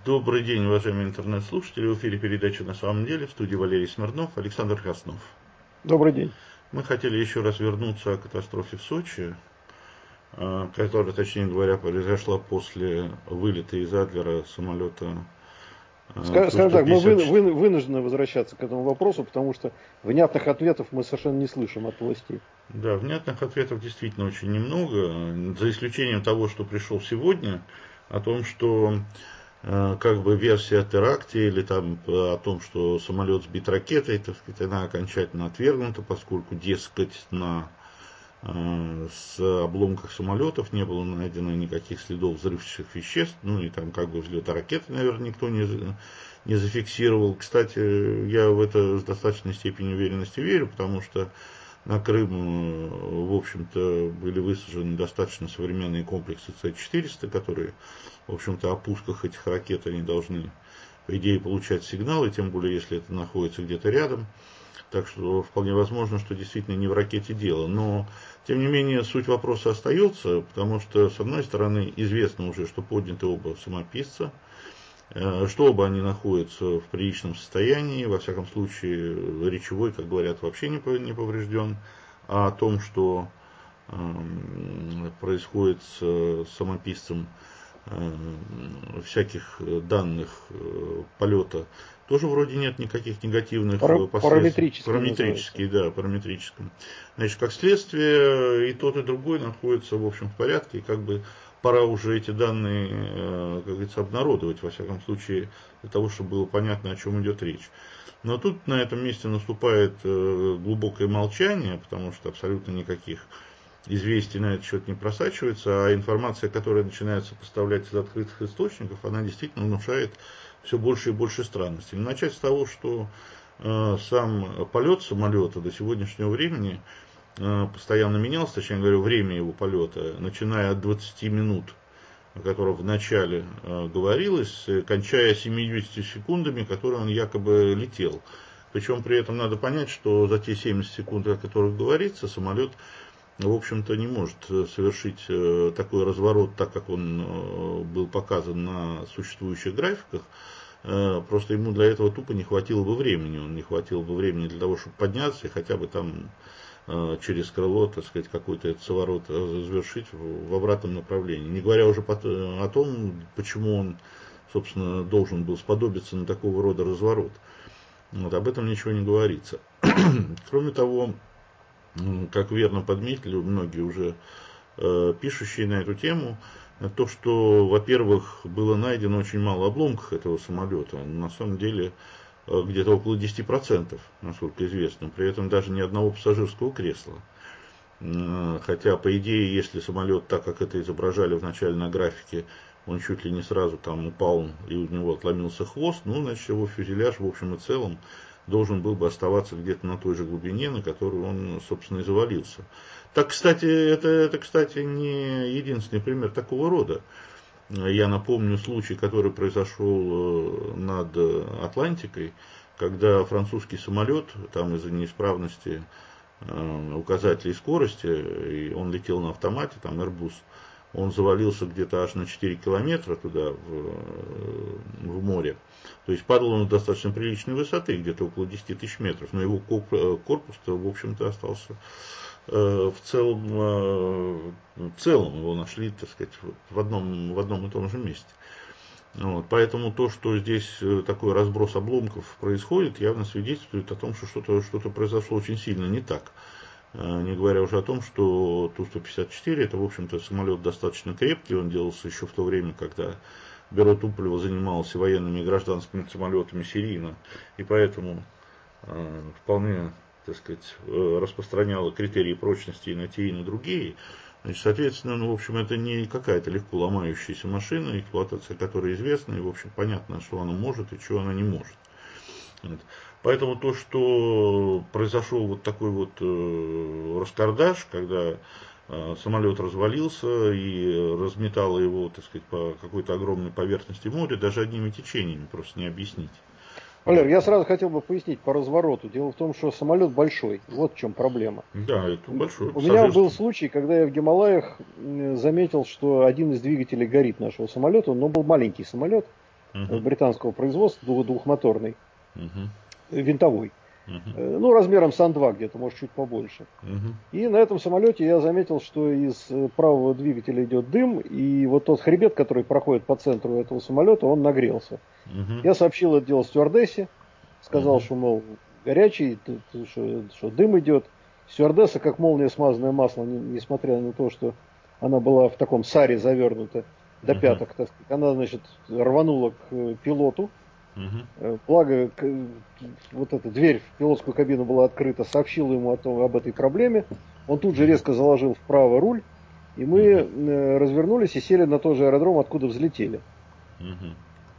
Добрый день, уважаемые интернет-слушатели. В эфире передача «На самом деле», в студии Валерий Смирнов, Александр Краснов. Добрый день. Мы хотели еще раз вернуться о катастрофе в Сочи, которая, точнее говоря, произошла после вылета из Адлера самолета Скажем так, мы Ту-154. вынуждены возвращаться к этому вопросу, потому что внятных ответов мы совершенно не слышим от властей. Да, внятных ответов действительно очень немного, за исключением того, что пришел сегодня, о том, что как бы версия о теракте или там о том, что самолет сбит ракетой, так сказать, она окончательно отвергнута, поскольку, дескать, с обломках самолетов не было найдено никаких следов взрывчатых веществ, ну и там как бы взлета ракеты, наверное, никто не зафиксировал. Кстати, я в это с достаточной степенью уверенности верю, потому что на Крым, в общем-то, были высажены достаточно современные комплексы С-400, которые, в общем-то, о пусках этих ракет они должны, по идее, получать сигналы, тем более, если это находится где-то рядом. Так что вполне возможно, что действительно не в ракете дело. Но, тем не менее, суть вопроса остается, потому что, с одной стороны, известно уже, что подняты оба самописца, что оба они находятся в приличном состоянии, во всяком случае, речевой, как говорят, вообще не поврежден, а о том, что происходит с самописцем всяких данных полета, тоже вроде нет никаких негативных последствий. Параметрический. Да, параметрическом. Значит, как следствие, и тот, и другой находятся, в общем, в порядке, и как бы пора уже эти данные, как говорится, обнародовать, во всяком случае, для того, чтобы было понятно, о чем идет речь. Но тут на этом месте наступает глубокое молчание, потому что абсолютно никаких известий на этот счет не просачивается, а информация, которая начинается поставлять из открытых источников, она действительно внушает все больше и больше странностей. Начать с того, что сам полет самолета до сегодняшнего времени постоянно менялся, точнее говоря, время его полета, начиная от 20 минут, о котором в начале говорилось, кончая 70 секундами, которые он якобы летел. Причем при этом надо понять, что за те 70 секунд, о которых говорится, самолет, в общем-то, не может совершить такой разворот, так как он был показан на существующих графиках. Просто ему для этого тупо не хватило бы времени. Он не хватило бы времени для того, чтобы подняться и хотя бы там через крыло, так сказать, какой-то этот соворот завершить в обратном направлении. Не говоря уже о том, почему он, собственно, должен был сподобиться на такого рода разворот. Вот, об этом ничего не говорится. Кроме того, как верно подметили многие уже пишущие на эту тему, то, что, во-первых, было найдено очень мало обломков этого самолета. На самом деле, где-то около 10%, насколько известно. При этом даже ни одного пассажирского кресла. Хотя, по идее, если самолет, так как это изображали вначале на графике, он чуть ли не сразу там упал и у него отломился хвост, ну, значит, его фюзеляж в общем и целом должен был бы оставаться где-то на той же глубине, на которую он, собственно, и завалился. Так, кстати, это, кстати, не единственный пример такого рода. Я напомню случай, который произошел над Атлантикой, когда французский самолет, там из-за неисправности указателей скорости, и он летел на автомате, там Airbus, он завалился где-то аж на 4 километра туда, в море. То есть падал он с достаточно приличной высоты, где-то около 10 тысяч метров, но его корпус-то, в общем-то, остался в целом его нашли, так сказать, в одном и том же месте. Вот, поэтому то, что здесь такой разброс обломков происходит, явно свидетельствует о том, что что-то произошло очень сильно не так. Не говоря уже о том, что Ту-154 это, в общем-то, самолет достаточно крепкий, он делался еще в то время, когда бюро Туполева занималось военными и гражданскими самолетами серийно, и поэтому вполне, так сказать, распространяло критерии прочности и на те, и на другие. Значит, соответственно, ну, в общем, это не какая-то легко ломающаяся машина, эксплуатация которой известна, и, в общем, понятно, что она может и чего она не может. Вот. Поэтому то, что произошел вот такой вот раскардаш, когда самолет развалился и разметало его, так сказать, по какой-то огромной поверхности моря, даже одними течениями просто не объяснить. Валер, я сразу хотел бы пояснить по развороту. Дело в том, что самолет большой. Вот в чем проблема. Да, это большой У меня был пассажирский. случай, когда я в Гималаях заметил, что один из двигателей горит нашего самолета, но был маленький самолет. британского производства, двухмоторный, Мгм. винтовой. Мгм. Ну, размером с Ан-2 где-то, может, чуть побольше. Мгм. И на этом самолете я заметил, что из правого двигателя идет дым, и вот тот хребет, который проходит по центру этого самолета, он нагрелся. Мгм. Я сообщил это дело стюардессе, сказал, Мгм. что, мол, горячий, что дым идет. Стюардесса, как молния смазанное масло, несмотря на то, что она была в таком саре завернута до Мгм. пяток, так сказать, она, значит, рванула к пилоту. Мгм. Благо, вот эта дверь в пилотскую кабину была открыта, сообщил ему об этой проблеме. Он тут же Мгм. резко заложил вправо руль, и мы Мгм. развернулись и сели на тот же аэродром, откуда взлетели. Мгм.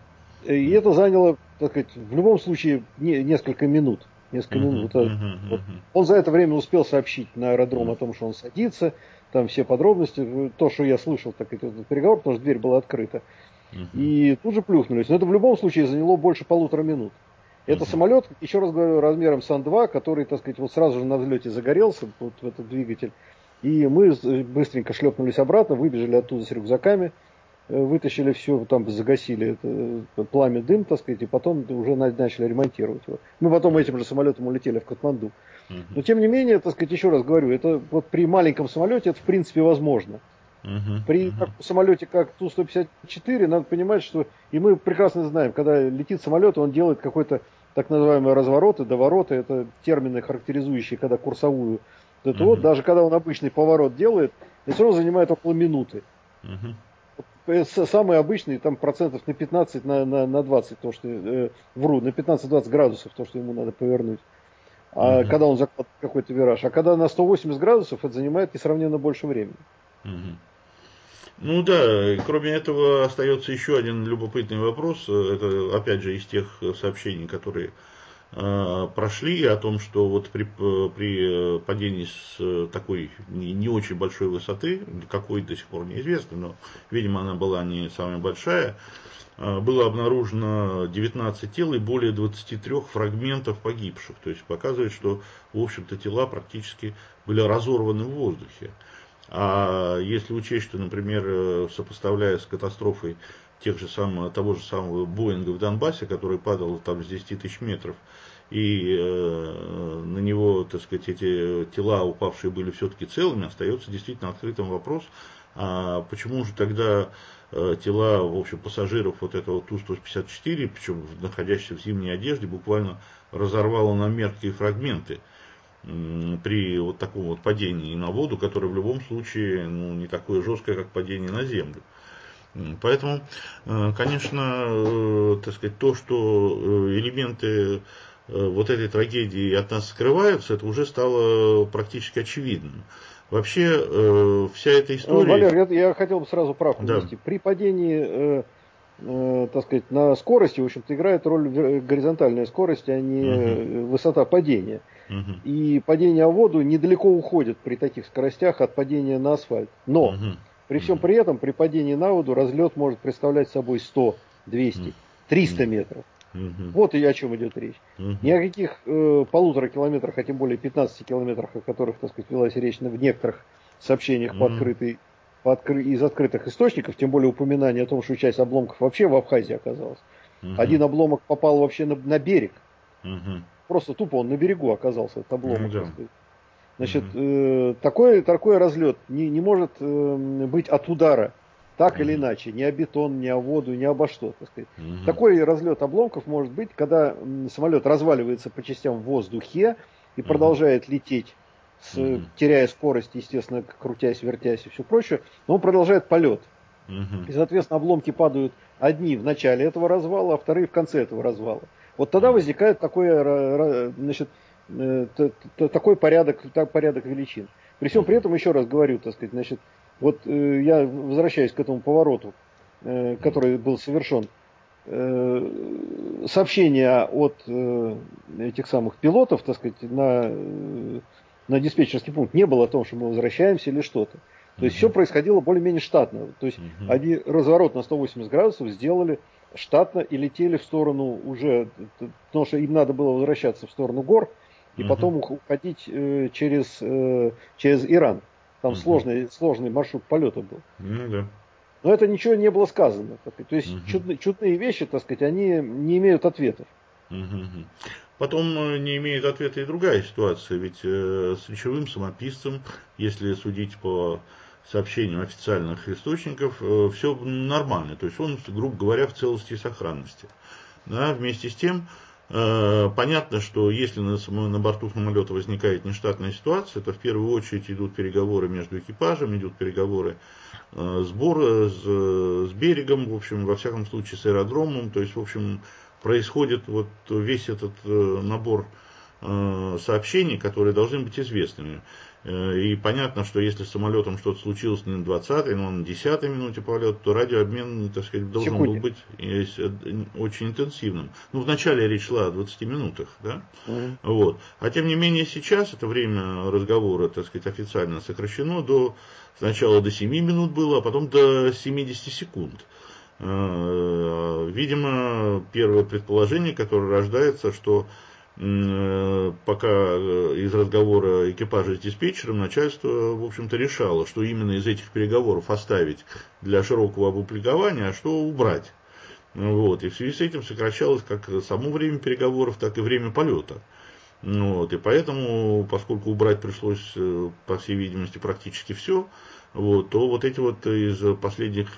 И это заняло, так сказать, в любом случае несколько минут. Несколько Мгм. минут. Мгм. Вот. Мгм. Он за это время успел сообщить на аэродром Мгм. о том, что он садится, там все подробности, то, что я слышал, так этот переговор, потому что дверь была открыта. Мгм. И тут же плюхнулись. Но это в любом случае заняло больше 1,5 минут. Это Мгм. самолет, еще раз говорю, размером с Ан-2, который, так сказать, вот сразу же на взлете загорелся, вот в этот двигатель. И мы быстренько шлепнулись обратно, выбежали оттуда с рюкзаками, вытащили все, там загасили это пламя, дым, так сказать, и потом уже начали ремонтировать его. Мы потом этим же самолетом улетели в Катманду. Но Мгм. тем не менее, так сказать, еще раз говорю, это вот при маленьком самолете это в принципе возможно. Мгм. При Мгм. самолете как Ту-154 надо понимать, что, и мы прекрасно знаем, когда летит самолет, он делает какой-то так называемый разворот и доворот, это термины, характеризующие, когда курсовую. Вот это вот, Мгм. даже когда он обычный поворот делает, это все равно занимает около минуты. Мгм. Самый обычный, там процентов на 15, на 20, то, что, вру, на 15-20 градусов, то, что ему надо повернуть. А Мгм. когда он закладывает какой-то вираж. А когда на 180 градусов, это занимает несравненно больше времени. Мгм. Ну да, и кроме этого остается еще один любопытный вопрос. Это опять же из тех сообщений, которые прошли, о том, что вот при падении с такой не очень большой высоты, какой до сих пор неизвестно, но, видимо, она была не самая большая, было обнаружено 19 тел и более 23 фрагментов погибших. То есть показывает, что, в общем-то, тела практически были разорваны в воздухе. А если учесть, что, например, сопоставляя с катастрофой того же самого Боинга в Донбассе, который падал там с 10 тысяч метров, и на него, так сказать, эти тела упавшие были все-таки целыми, остается действительно открытым вопрос, а почему же тогда тела, в общем, пассажиров вот этого Ту-154, причем находящихся в зимней одежде, буквально разорвало на мелкие фрагменты при вот таком вот падении на воду, которое в любом случае не такое жесткое, как падение на землю. Поэтому, конечно, так сказать, то, что элементы вот этой трагедии от нас скрываются, это уже стало практически очевидным. Вообще, вся эта история... Валер, я хотел бы сразу правку Да. внести. При падении, так сказать, на скорости, в общем-то, играет роль горизонтальная скорость, а не Мгм. высота падения. Мгм. И падение в воду недалеко уходит при таких скоростях от падения на асфальт. Но Мгм. при всем Мгм. при этом, при падении на воду разлет может представлять собой 100, 200, 300 Мгм. метров. Мгм. Вот и о чем идет речь. Ни Мгм. о каких 1,5 километрах, а тем более 15 километрах, о которых, так сказать, велась речь в некоторых сообщениях Мгм. из открытых источников, тем более упоминание о том, что часть обломков вообще в Абхазии оказалась. Мгм. Один обломок попал вообще на берег. Мгм. Просто тупо он на берегу оказался, этот Ну обломок, так да. сказать. Значит, Мгм. такой разлет не может быть от удара, так или Мгм. иначе, ни о бетон, ни о воду, ни обо что, так сказать. Мгм. Такой разлет обломков может быть, когда самолет разваливается по частям в воздухе и Мгм. продолжает лететь, Мгм. теряя скорость, естественно, крутясь, вертясь и все прочее, но он продолжает полет. Мгм. И, соответственно, обломки падают одни в начале этого развала, а вторые в конце этого развала. Вот тогда Мгм. возникает значит, такой порядок величин. При всем при Мгм. этом, еще раз говорю, так сказать, значит, вот я возвращаюсь к этому повороту, который был совершен. Сообщения от этих самых пилотов, так сказать, на диспетчерский пункт не было о том, что мы возвращаемся или что-то. То есть все Мгм. происходило более-менее штатно. То есть Мгм. они разворот на 180 градусов сделали штатно и летели в сторону уже, потому что им надо было возвращаться в сторону гор и Мгм. потом уходить через Иран. Там Мгм. сложный маршрут полета был. Ну да. Но это ничего не было сказано. Так сказать. То есть Угу. чудные вещи, так сказать, они не имеют ответов. Угу. Потом не имеет ответа и другая ситуация, ведь с речевым самописцем, если судить по сообщениям официальных источников, все нормально, то есть он, грубо говоря, в целости и сохранности. Да, вместе с тем, понятно, что если на борту самолета возникает нештатная ситуация, то в первую очередь идут переговоры между экипажем, идут переговоры сбора с берегом, в общем, во всяком случае с аэродромом, то есть, в общем, происходит вот весь этот набор сообщений, которые должны быть известными. И понятно, что если с самолетом что-то случилось не на 20-й, но на 10-й минуте полета, то радиообмен, так сказать, должен был Секунде. быть очень интенсивным. Ну, вначале речь шла о 20 минутах, да? Мгм. Вот. А тем не менее сейчас это время разговора, так сказать, официально сокращено сначала до 7 минут было, а потом до 70 секунд. Видимо, первое предположение, которое рождается, что пока из разговора экипажа с диспетчером начальство, в общем-то, решало, что именно из этих переговоров оставить для широкого опубликования, а что убрать. Вот. И в связи с этим сокращалось как само время переговоров, так и время полета. Вот, и поэтому, поскольку убрать пришлось, по всей видимости, практически все, вот, то вот эти вот из последних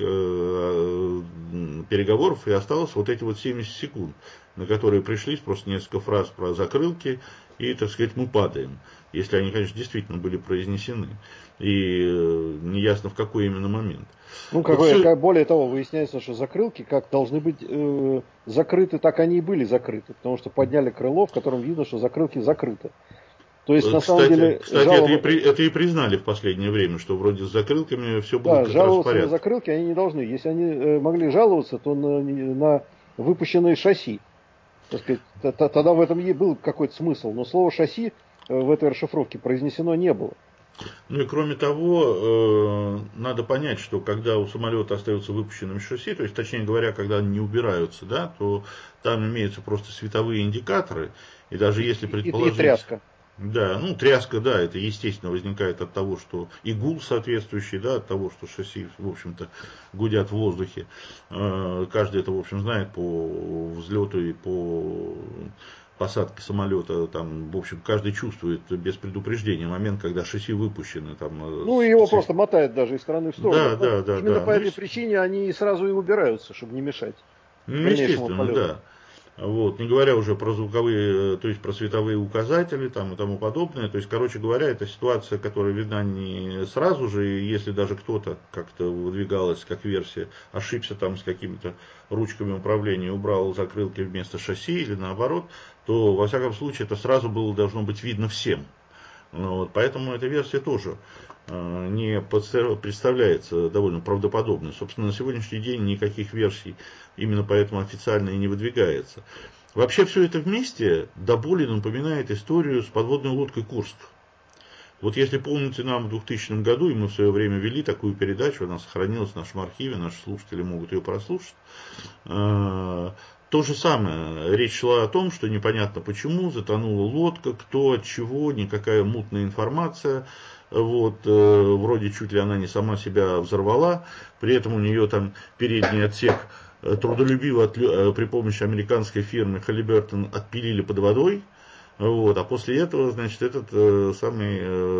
переговоров и осталось вот эти вот 70 секунд, на которые пришлись просто несколько фраз про закрылки и, так сказать, мы падаем, если они, конечно, действительно были произнесены. И неясно в какой именно момент. Ну, Вот все. более того, выясняется, что закрылки как должны быть закрыты, так они и были закрыты. Потому что подняли крыло, в котором видно, что закрылки закрыты. То есть, на самом Кстати, деле, кстати это и признали в последнее время, что вроде с закрылками все было да, как раз в жаловаться на порядке. закрылки они не должны. Если они могли жаловаться, то на выпущенные шасси. Так сказать, тогда в этом и был какой-то смысл. Но слово шасси в этой расшифровке произнесено не было. Ну и кроме того, надо понять, что когда у самолета остается выпущенным шасси, то есть, точнее говоря, когда они не убираются, да, то там имеются просто световые индикаторы, и даже если И предположить, тряска. да, ну тряска, да, это естественно возникает от того, что и гул соответствующий, да, от того, что шасси, в общем-то, гудят в воздухе. Каждый это, в общем, знает по взлету и по посадки самолета, там, в общем, каждый чувствует без предупреждения момент, когда шасси выпущены. Там, Ну, его просто мотает даже из стороны в сторону. Да, да, да, Именно да. по Ну, этой причине они сразу и убираются, чтобы не мешать ну, дальнейшему естественно, полету. да. Вот, не говоря уже про звуковые, то есть про световые указатели там, и тому подобное. То есть, короче говоря, это ситуация, которая видна не сразу же, и если даже кто-то как-то выдвигалась как версия, ошибся там с какими-то ручками управления, убрал закрылки вместо шасси или наоборот, то во всяком случае это сразу было должно быть видно всем. Вот, поэтому эта версия тоже не представляется довольно правдоподобной. Собственно, на сегодняшний день никаких версий именно поэтому официально и не выдвигается. Вообще все это вместе до боли напоминает историю с подводной лодкой «Курск». Вот если помните, нам в 2000 году, и мы в свое время вели такую передачу, она сохранилась в нашем архиве, наши слушатели могут ее прослушать. То же самое, речь шла о том, что непонятно почему затонула лодка, кто, от чего, никакая мутная информация, вот, вроде чуть ли она не сама себя взорвала, при этом у нее там передний отсек трудолюбиво при помощи американской фирмы Halliburton отпилили под водой, вот, а после этого, значит, этот самый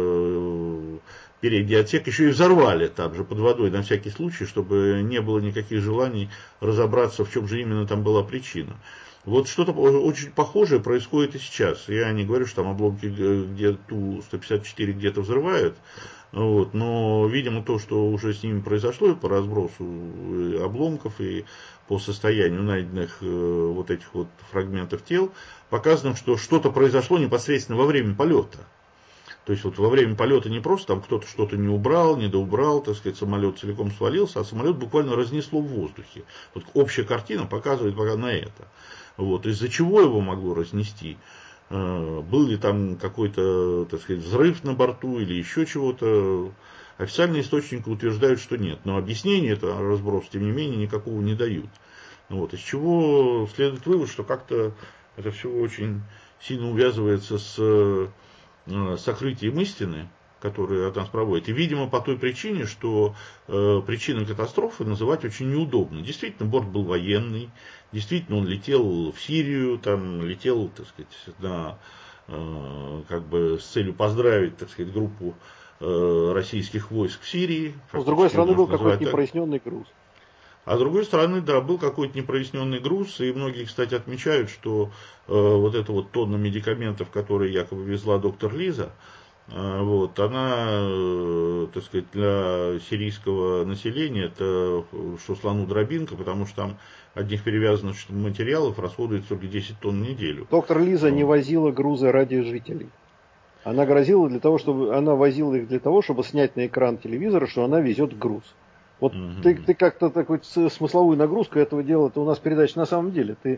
передний отсек еще и взорвали там же под водой на всякий случай, чтобы не было никаких желаний разобраться, в чем же именно там была причина. Вот что-то очень похожее происходит и сейчас. Я не говорю, что там обломки где Ту-154 где-то взрывают, вот, но, видимо, то, что уже с ними произошло по разбросу обломков и по состоянию найденных вот этих вот фрагментов тел, показано, что что-то произошло непосредственно во время полета. То есть вот во время полета не просто там кто-то что-то не убрал, не доубрал, так сказать, самолет целиком свалился, а самолет буквально разнесло в воздухе. Вот общая картина показывает пока на это. Вот, из-за чего его могло разнести? Был ли там какой-то, так сказать, взрыв на борту или еще чего-то? Официальные источники утверждают, что нет. Но объяснения это разброс, тем не менее, никакого не дают. Вот, из чего следует вывод, что как-то это все очень сильно увязывается с сокрытием истины. которые от нас проводят. И, видимо, по той причине, что причиной катастрофы называть очень неудобно. Действительно, борт был военный, действительно, он летел в Сирию, там летел, так сказать, как бы с целью поздравить, так сказать, группу российских войск в Сирии. Но, с другой стороны, был какой-то непроясненный груз. А с другой стороны, да, был какой-то непроясненный груз, и многие, кстати, отмечают, что вот эта вот тонна медикаментов, которые якобы везла доктор Лиза, вот, она, так сказать, для сирийского населения это что слону дробинка, потому что там одних перевязанных материалов расходуется только 10 тонн в неделю. Доктор Лиза не возила грузы ради жителей. Она возила их для того, чтобы снять на экран телевизора, что она везет груз. Вот ты как-то такой смысловую нагрузку этого дела, это у нас передача на самом деле. Ты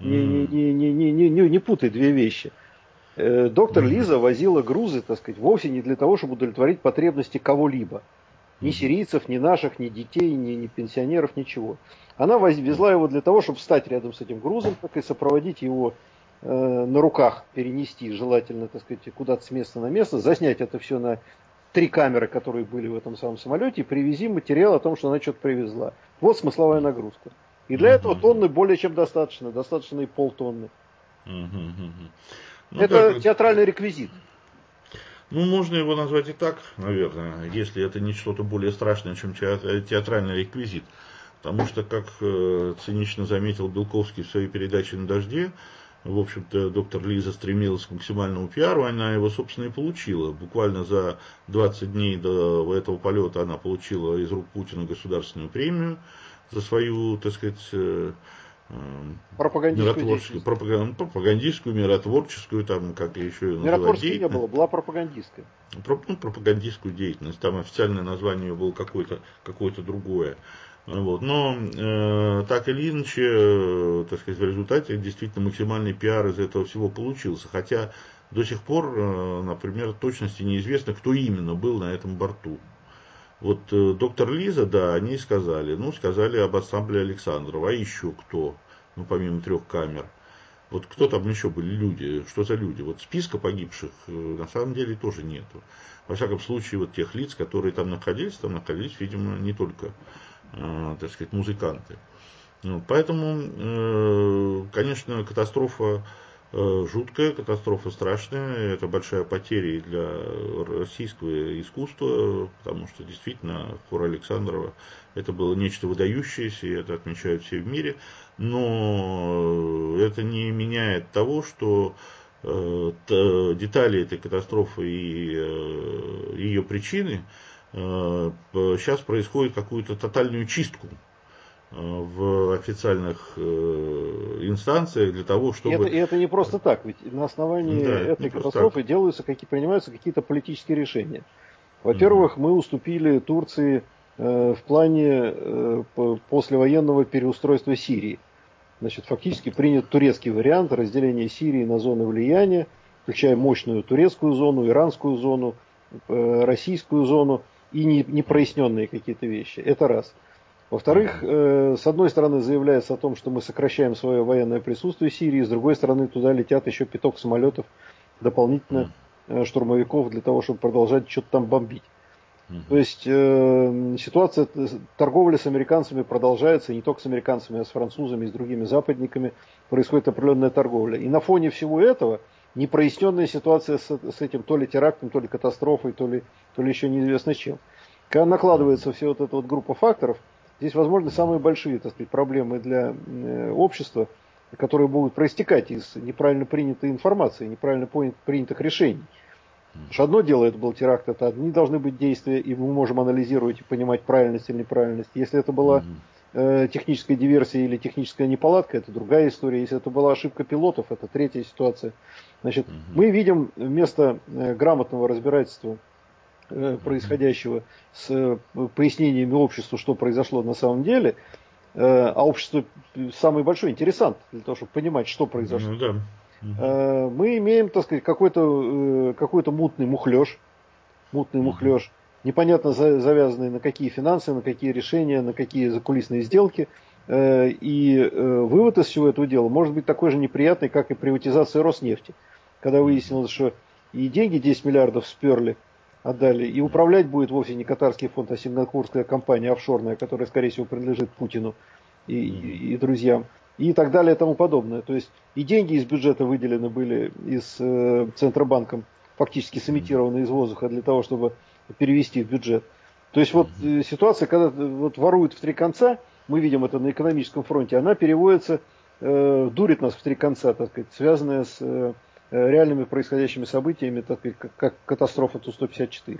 не путай две вещи. Доктор Лиза возила грузы, так сказать, вовсе не для того, чтобы удовлетворить потребности кого-либо. Ни сирийцев, ни наших, ни детей, ни пенсионеров, ничего. Она везла его для того, чтобы встать рядом с этим грузом, так и сопроводить его на руках, перенести, желательно, так сказать, куда-то с места на место, заснять это все на 3 камеры, которые были в этом самом самолете, и привези материал о том, что она что-то привезла. Вот смысловая нагрузка. И для этого тонны более чем достаточно и полтонны. Это театральный реквизит. Ну, можно его назвать и так, наверное, если это не что-то более страшное, чем театральный реквизит. Потому что, как цинично заметил Белковский в своей передаче «На дожде», в общем-то, доктор Лиза стремилась к максимальному пиару, она его, собственно, и получила. Буквально за 20 дней до этого полета она получила из рук Путина государственную премию за свою, так сказать, пропагандистскую, миротворческую, там, как еще ее называют, миротворческой не было, была пропагандистская. Пропагандистскую деятельность, там официальное название ее было какое-то другое. Вот. Но так или иначе, так сказать, в результате действительно максимальный пиар из этого всего получился. Хотя до сих пор, например, в точности неизвестно, кто именно был на этом борту. Вот доктор Лиза, да, они сказали об ансамбле Александрова, а еще кто, помимо 3 камер. Вот кто там еще были люди, что за люди? Вот списка погибших на самом деле тоже нету. Во всяком случае, вот тех лиц, которые там находились, видимо, не только, так сказать, музыканты. Поэтому, конечно, катастрофа жуткая, катастрофа страшная, это большая потеря для российского искусства, потому что действительно хор Александрова это было нечто выдающееся, и это отмечают все в мире, но это не меняет того, что детали этой катастрофы и ее причины сейчас происходит какую-то тотальную чистку в официальных инстанциях для того, чтобы... И это не просто так, ведь на основании этой катастрофы принимаются какие-то политические решения. Во-первых, мы уступили Турции в плане послевоенного переустройства Сирии. Значит, фактически принят турецкий вариант разделения Сирии на зоны влияния, включая мощную турецкую зону, иранскую зону, российскую зону и непроясненные какие-то вещи. Это раз. Во-вторых, с одной стороны заявляется о том, что мы сокращаем свое военное присутствие в Сирии, с другой стороны туда летят еще 5 самолетов дополнительно штурмовиков для того, чтобы продолжать что-то там бомбить. То есть ситуация, торговля с американцами продолжается, и не только с американцами, а с французами и с другими западниками происходит определенная торговля. И на фоне всего этого непроясненная ситуация с этим то ли терактом, то ли катастрофой, то ли еще неизвестно чем. Когда накладывается все вот эта вот группа факторов, здесь, возможно, самые большие, так сказать, проблемы для общества, которые будут проистекать из неправильно принятой информации, неправильно принятых решений. Потому что одно дело, это был теракт, это одни должны быть действия, и мы можем анализировать и понимать правильность или неправильность. Если это была техническая диверсия или техническая неполадка, это другая история. Если это была ошибка пилотов, это третья ситуация. Значит, мы видим вместо грамотного разбирательства происходящего с пояснениями обществу, что произошло на самом деле, а общество самый большой интересант для того, чтобы понимать, что произошло. Мы имеем, так сказать, какой-то мутный мухлёж, непонятно завязанный на какие финансы, на какие решения, на какие закулисные сделки. И вывод из всего этого дела может быть такой же неприятный, как и приватизация Роснефти. Когда выяснилось, что и деньги 10 миллиардов сперли отдали. И управлять будет вовсе не катарский фонд, а сингапурская компания офшорная, которая, скорее всего, принадлежит Путину и друзьям. И так далее и тому подобное. То есть и деньги из бюджета выделены были из Центробанком, фактически сымитированы из воздуха для того, чтобы перевести в бюджет. То есть вот ситуация, когда вот воруют в три конца, мы видим это на экономическом фронте, она переводится, дурит нас в три конца, так сказать, связанная с реальными происходящими событиями, так сказать, как катастрофа Ту-154.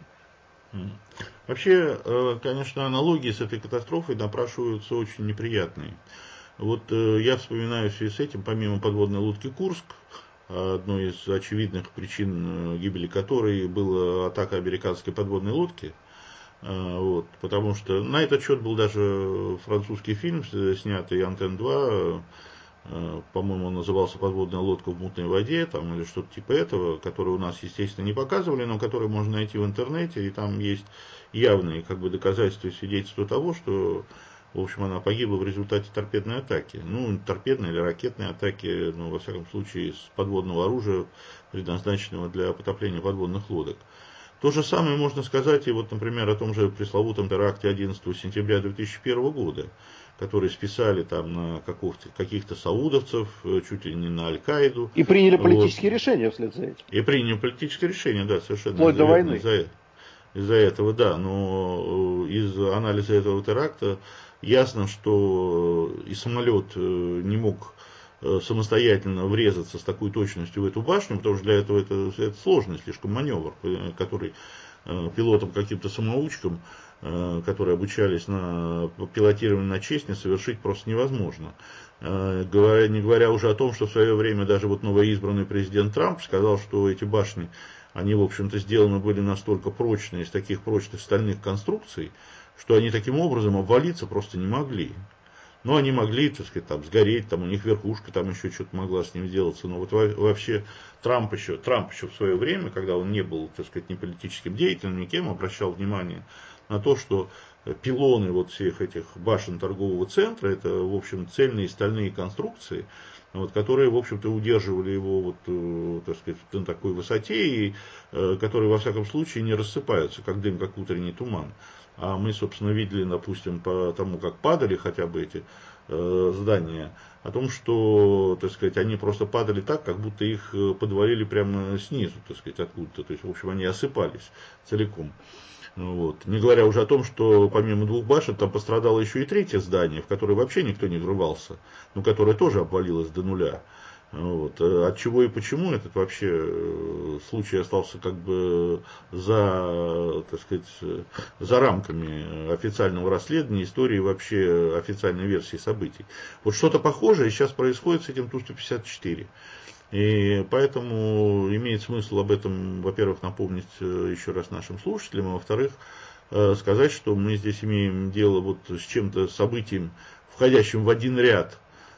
Вообще, конечно, аналогии с этой катастрофой напрашиваются очень неприятные. Вот я вспоминаю в связи с этим, помимо подводной лодки «Курск», одной из очевидных причин гибели которой была атака американской подводной лодки. Вот, потому что на этот счет был даже французский фильм, снятый «Антенн-2», по-моему, он назывался «Подводная лодка в мутной воде», там, или что-то типа этого, который у нас, естественно, не показывали, но который можно найти в интернете, и там есть явные как бы доказательства и свидетельства того, что, в общем, она погибла в результате торпедной атаки. Ну, торпедной или ракетной атаки, ну, во всяком случае, из подводного оружия, предназначенного для потопления подводных лодок. То же самое можно сказать и вот, например, о том же пресловутом теракте 11 сентября 2001 года, который списали там на каких-то саудовцев, чуть ли не на Аль-Каиду. И приняли Вот. политические решения вслед за этим. И приняли политическое решение, да, совершенно Вплоть до верно, войны. из-за этого, да, но из анализа этого теракта ясно, что и самолет не мог самостоятельно врезаться с такой точностью в эту башню, потому что для этого это сложный слишком маневр, который пилотам каким-то самоучкам, которые обучались на пилотированию на Честне, совершить просто невозможно. Не говоря уже о том, что в свое время даже вот новоизбранный президент Трамп сказал, что эти башни, они, в общем-то, сделаны были настолько прочные, из таких прочных стальных конструкций, что они таким образом обвалиться просто не могли. Ну, они могли, так сказать, там, сгореть, там, у них верхушка там еще что-то могла с ним сделаться. Но вот вообще Трамп еще в свое время, когда он не был, так сказать, ни политическим деятелем, никем, обращал внимание на то, что пилоны вот всех этих башен торгового центра, это, в общем, цельные стальные конструкции, вот, которые, в общем-то, удерживали его, вот, так сказать, на такой высоте, и которые, во всяком случае, не рассыпаются, как дым, как утренний туман. А мы, собственно, видели, допустим, по тому, как падали хотя бы эти здания, о том, что, так сказать, они просто падали так, как будто их подвалили прямо снизу, так сказать, откуда-то. То есть, в общем, они осыпались целиком. Вот. Не говоря уже о том, что помимо двух башен там пострадало еще и третье здание, в которое вообще никто не врывался, но которое тоже обвалилось до нуля. Вот. От чего и почему этот вообще случай остался как бы за, так сказать, за рамками официального расследования, истории вообще официальной версии событий. Вот что-то похожее сейчас происходит с этим Ту-154. И поэтому имеет смысл об этом, во-первых, напомнить еще раз нашим слушателям, а во-вторых, сказать, что мы здесь имеем дело вот с чем-то событием, входящим в один ряд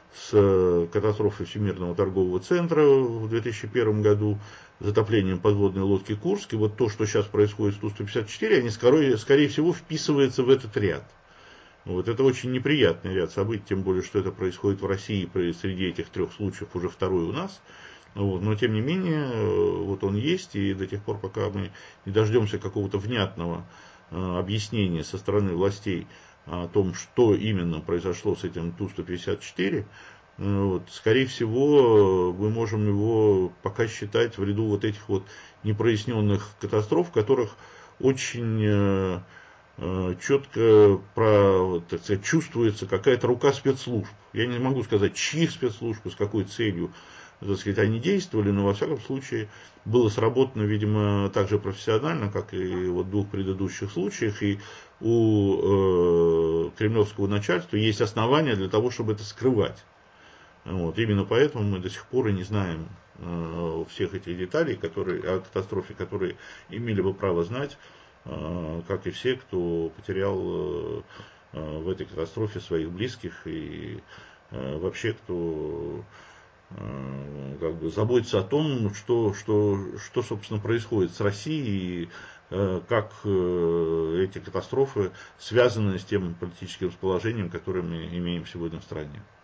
с катастрофой Всемирного торгового центра в 2001 году, затоплением подводной лодки Курск, и вот то, что сейчас происходит с Ту-154, они скорее всего вписываются в этот ряд. Вот это очень неприятный ряд событий, тем более, что это происходит в России среди этих трех случаев уже второй у нас. Вот, но тем не менее, вот он есть, и до тех пор, пока мы не дождемся какого-то внятного объяснения со стороны властей о том, что именно произошло с этим Ту-154, вот, скорее всего, мы можем его пока считать в ряду вот этих вот непроясненных катастроф, в которых очень четко так сказать, чувствуется какая-то рука спецслужб. Я не могу сказать, чьих спецслужб и с какой целью, так сказать, они действовали, но во всяком случае было сработано, видимо, так же профессионально, как и вот в двух предыдущих случаях, и у кремлевского начальства есть основания для того, чтобы это скрывать. Вот, именно поэтому мы до сих пор и не знаем всех этих деталей, о катастрофе, которые имели бы право знать, как и все, кто потерял в этой катастрофе своих близких и вообще, кто как бы заботится о том, что, собственно, происходит с Россией и как эти катастрофы связаны с тем политическим положением, которое мы имеем сегодня в стране.